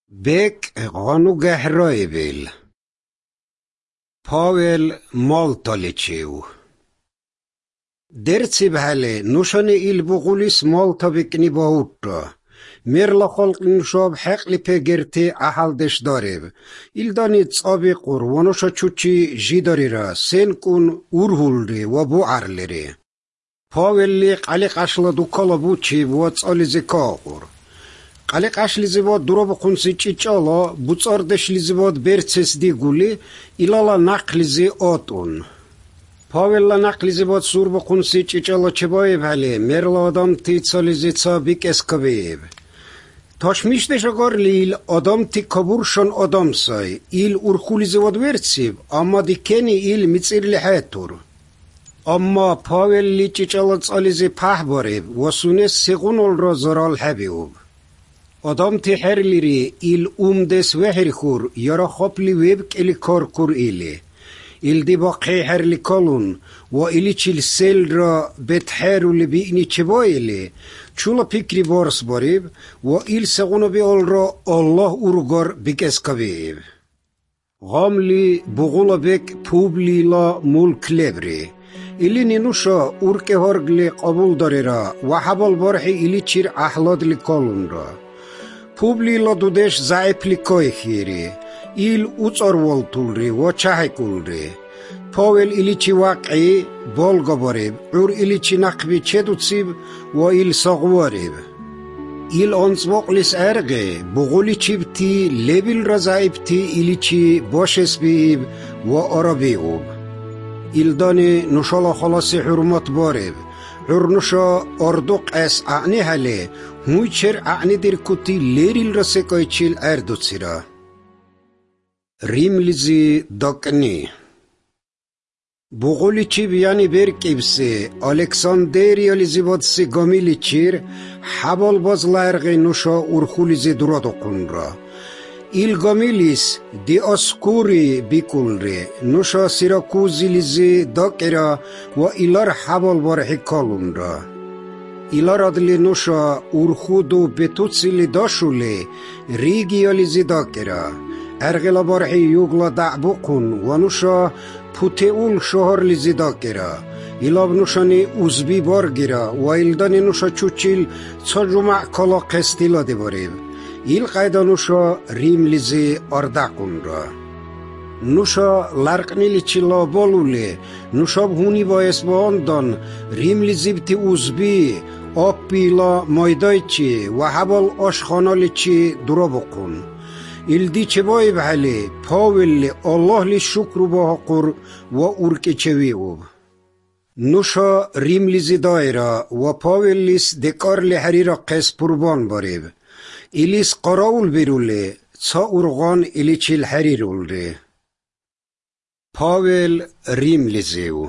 Bek غانو گهرای بیل پاول مالتاليچيو درتي بهالي نوشاني إل بغوليس مالتا بكني باوتا ميرلا خلق نشاب حقلي پگرتي احال دش داريب إل داني تصابي قروانوشا چوچي جيداري را سين كون اورهول و بوعر لري پاول ليق عليق عشلا دو كالابوچي بواتس آليزي كاغور قالق اشليزيبود دروب قنسي چيچالا بوصاردشليزيبود برتسس ديغولي إلالا نقليزي آتون پاولا نقليزيبود سورب قنسي چيچالا چبايب هالي ميرلا آدم تيتساليزي تسابيك اسكبيب تاشميشتش اگر ليل آدم تي كابورشان آدم ساي إل ارخوليزيبود ورتسيب اما دي كيني إل ميتسير لحياتور اما پاول لي چيچالا تساليزي پاه باريب وسونس سيغونول را زرال حبيوب آدم تی هر لیری ایل دس وحری خور یارا خپلی ویب کلی کار کور ایلی ایل دی باقی هر لیکالون و ایلی چیل سیل را بتحرو لبینی چبا ایلی چولا پیکری بارس باریب و ایل سغونو بی آل را الله ارگار بکس کبیب غاملی بغولا بک پوبلی لا ملک لبری ایلی نینوشا ارک هرگلی قبول داری را و حبال بارحی ایلی چیر احلاد لیکالون را پوبلی لا دودش زعیپلی کای خیری ایل اوچارول طولری و چهی کولری پاول ایلی چی واقعی بالگا باریب اور ایلی چی نقبی چه دوتسیب و ایل ساقواریب ایل آنزواقلیس ارگه بغولی چی بتی لیبیل را زعیبتی ایلی چی باشس بیب و عربیوب ایل دانی نشالا خلاصی حرمت باریب عرنوشا اردوق اس اعنی هلی هوی چر اعنی در کتی لیریل رسکای چیل اردو سیرا ریملیزی داکنی بغولی چی بیانی برکیبسی الکساندری لیزی بادسی گامیلی چیر حبال باز لرغی نوشا ارخولیزی درادو کن را ایل گامیلیس دی اسکوری بیکولری نوشا سیراکوزی لیزی داکرا و ایلار حبال بارحی کالون را ایلار ادلی نوشا ارخودو بتوتسیلی داشولی ریگی لیزی داکرا ارغلا بارحی یوگلا دعبو کن و نوشا پوتئول شهر لیزی داکرا ایلاب نوشانی اوزبی بارگیرا و ایلدانی نوشا چوچیل چا جمع کلا قستیلا دی باریم ایل قیدا نوشا ریم لیزی ارداقون را نوشا لرقنیلی چیلا بالولی نوشا بهونی باعث با آندان ریم لیزی بتی اوزبی آب بیلا مایدای چی و حبال آشخانالی چی درا بکن ایل دی چه بایی بحلی پاولی الله لی شکر با حقور و ارک چوی اوب نوشا ریم لیزی دایرا و پاولیس دکار لی حری را قس پربان باریب ایلیس قراول بیرولی چا ارغان ایلی چیل حریرول ری پاول ریم لیزیو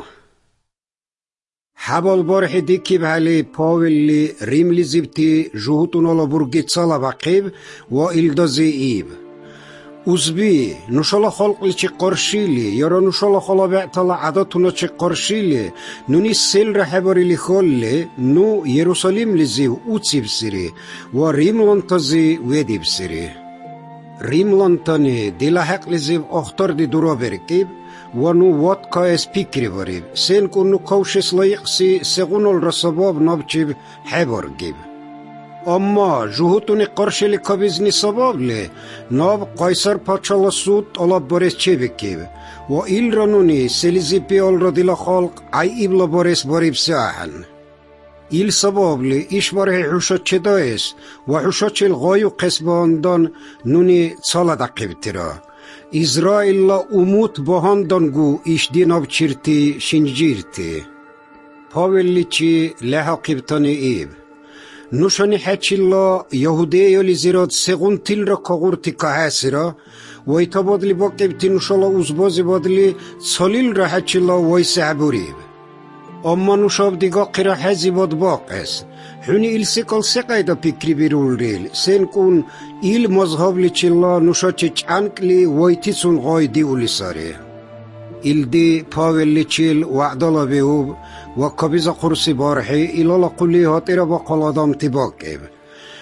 حبال بارحی دیکی بحلی پاول لی ریم لیزیبتی جهوتون الا برگی چالا بقیب و ایلدازی ایب اوزبی نوشالا خلق لی چی قرشیلی یارا نوشالا خلا بعتالا عداتونا چی قرشیلی نونی سیل رحباری لی خلی نو یروسالیم لیزیو اوچی بسیری و ریملانتازی ویدی بسیری ریملانتانی دیلا حق لیزیو اختار دی درا برکیب و نو وات کاس پیکری باریب سین کن نو کوشش لایقسی سغونال رساباب نابچیب حبار گیب اما جهوتونی قرشلی کابیزنی سباب لی ناب قیصر پاچالا سود علاب بارس چه بکیب و ایل رانونی سلیزی پیال را دیلا خالق ای ایبلا بارس باریب سیاحن ایل سباب لی ایش باره حوشت چه دایس و حوشت چه الغایو قسباندان نونی سالا دقیب تیرا اسرائیل لا اموت باهاندان گو ایش دی ناب چیرتی شنجیرتی پاولی چی لحا قیبتانی ایب نوشانی حچیلا یهودی لی زیراد سگون تیل را کاغورتی که هسیرا و ایتا بادلی با قیبتی نوشالا اوزبازی بادلی سالیل را حچیلا ویسه عبوریب اما نوشاب دیگا قیرا حزی باد باقس حونی ایل سکال سقایدا پیکری بیرول ریل سین کن ایل مذهب لی چیلا نوشا چه چانک لی ویتی سون غای دی اولی ساره ایل دی پاول لی چیل وعدالا بیوب و کبیز قرصی بارحی ایلالا قلی هاتی را با قلادام تباکیب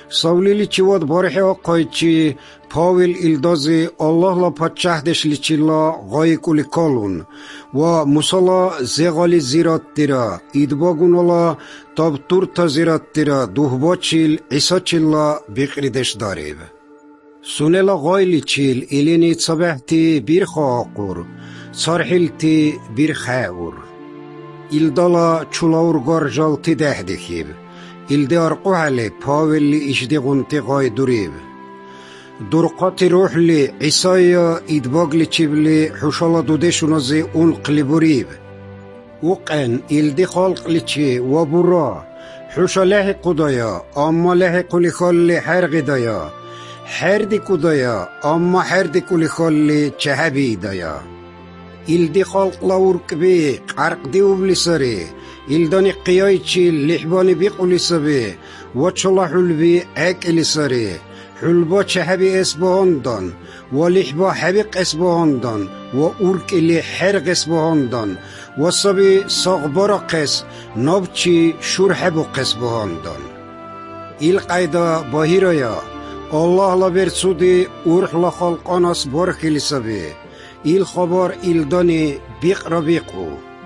Савлиличивад бархе аққайчи Павел илдази Аллахла падшаҳдешличилла ғайкули калун ва мусала зеғали зираттира идбагунала табтурта зираттира дуҳбачил исачилла биқридеш дариб. Сунела ғайличил илини цабахти бирха ақур, цархилти бирхаур. Илдала чулаургар жалти дехдихиб. Илди арқуҳали Павелли ишдиғунти ғайдуриб. Дурқати рухли Исайя идбагличибли ҳушала дудешунази унқли буриб. Уқен илди халқличи ва бура ҳуша леҳиқудая, амма леҳиқули халли ҳергидая, ҳердикудая, амма ҳердикули халли чаҳабидая. Илди халқла уркби қарқдиубли сари, илдани қияйчи лиҳбани биқули саби, ва чола ҳулби әкили сари, ҳулба чаҳаби эсбаҳандан, ва лиҳба ҳабиқ эсбаҳандан, ва уркили ҳерғ эсбаҳандан, ва саби сағбарақес, набчи шурҳабуқ эсбаҳандан. Илқайда баҳирая, Аллаҳла берсуди урхла халқанас бархили саби, ил хабар илдани биқра биқу.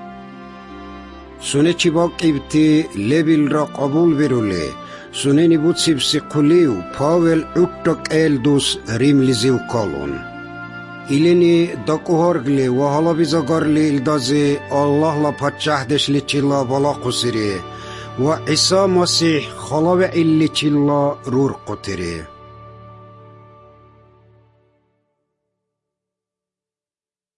Сунечи бақибти лебилра қабул бирули, сунени буцибси қулив Павел ӯттак элдус римлизив калун. Илини дакуҳаргли ва ҳалабизагарли илдази Аллаҳла падшаҳдешличилла балақусири ва Иса Масиҳ халаве илличилла рурқутири.